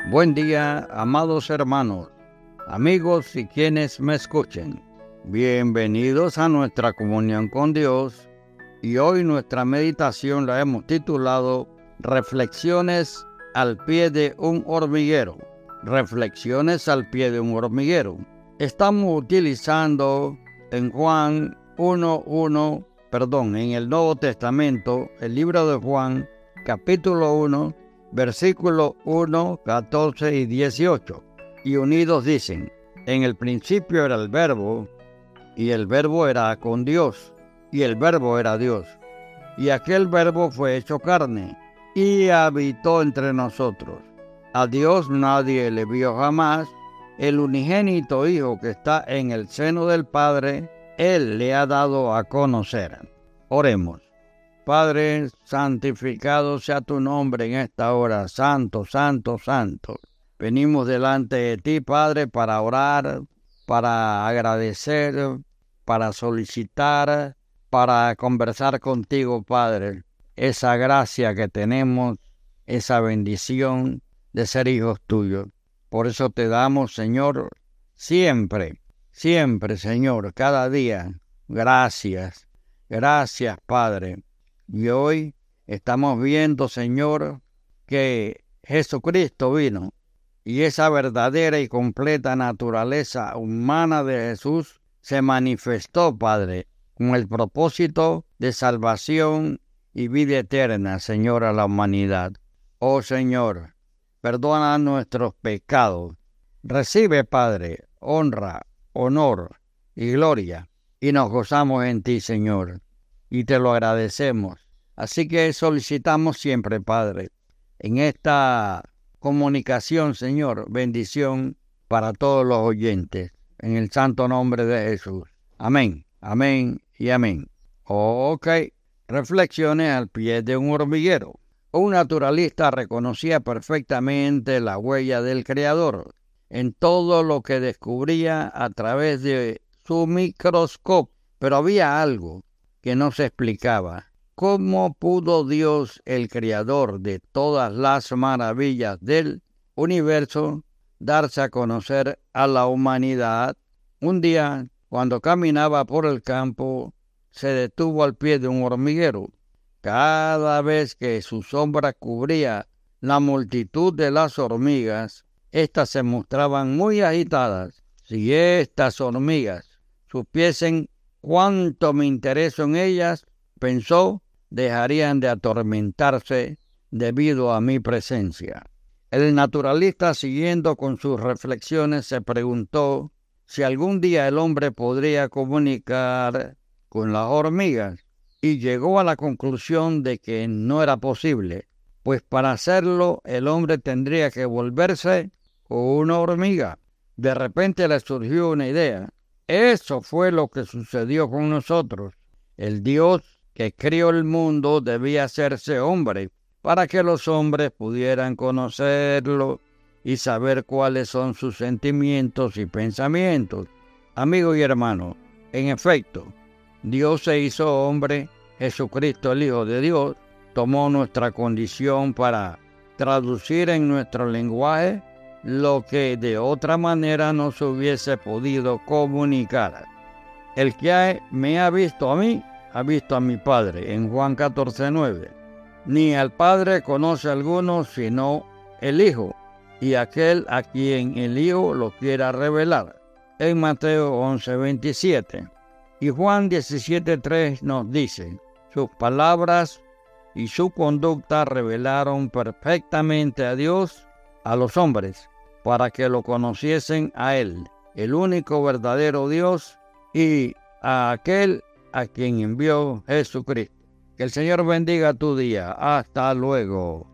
Buen día, amados hermanos, amigos y quienes me escuchen. Bienvenidos a nuestra comunión con Dios y hoy nuestra meditación la hemos titulado Reflexiones al pie de un hormiguero. Reflexiones al pie de un hormiguero. Estamos utilizando en Juan 1:1, en el Nuevo Testamento, el libro de Juan, capítulo 1, versículos 1, 14 y 18. Y unidos dicen: en el principio era el Verbo, y el Verbo era con Dios, y el Verbo era Dios. Y aquel Verbo fue hecho carne, y habitó entre nosotros. A Dios nadie le vio jamás. El unigénito Hijo que está en el seno del Padre, Él le ha dado a conocer. Oremos. Padre, santificado sea tu nombre en esta hora. Santo, santo, santo. Venimos delante de ti, Padre, para orar, para agradecer, para solicitar, para conversar contigo, Padre. Esa gracia que tenemos, esa bendición de ser hijos tuyos. Por eso te damos, Señor, siempre, Señor, cada día. Gracias, gracias, Padre. Y hoy estamos viendo, Señor, que Jesucristo vino y esa verdadera y completa naturaleza humana de Jesús se manifestó, Padre, con el propósito de salvación y vida eterna, Señor, a la humanidad. Oh, Señor, perdona nuestros pecados. Recibe, Padre, honra, honor y gloria. Y nos gozamos en ti, Señor, y te lo agradecemos. Así que solicitamos siempre, Padre, en esta comunicación, Señor, bendición para todos los oyentes, en el santo nombre de Jesús. Amén, amén y amén. Ok, reflexiones al pie de un hormiguero. Un naturalista reconocía perfectamente la huella del Creador en todo lo que descubría a través de su microscopio, pero había algo que no se explicaba. ¿Cómo pudo Dios, el Creador de todas las maravillas del universo, darse a conocer a la humanidad? Un día, cuando caminaba por el campo, se detuvo al pie de un hormiguero. Cada vez que su sombra cubría la multitud de las hormigas, éstas se mostraban muy agitadas. Si estas hormigas supiesen cuánto me intereso en ellas, pensó, dejarían de atormentarse debido a mi presencia. El naturalista, siguiendo con sus reflexiones, se preguntó si algún día el hombre podría comunicar con las hormigas, y llegó a la conclusión de que no era posible, pues para hacerlo el hombre tendría que volverse una hormiga. De repente le surgió una idea. Eso fue lo que sucedió con nosotros. El Dios que crió el mundo debía hacerse hombre para que los hombres pudieran conocerlo y saber cuáles son sus sentimientos y pensamientos. Amigo y hermano, en efecto, Dios se hizo hombre, Jesucristo el Hijo de Dios, tomó nuestra condición para traducir en nuestro lenguaje lo que de otra manera no se hubiese podido comunicar. El que me ha visto a mí, ha visto a mi Padre, en Juan 14:9. Ni al Padre conoce alguno sino el Hijo, y aquel a quien el Hijo lo quiera revelar, en Mateo 11:27. Y Juan 17:3 nos dice: sus palabras y su conducta revelaron perfectamente a Dios a los hombres, para que lo conociesen a Él, el único verdadero Dios, y a aquel a quien envió Jesucristo. Que el Señor bendiga tu día. Hasta luego.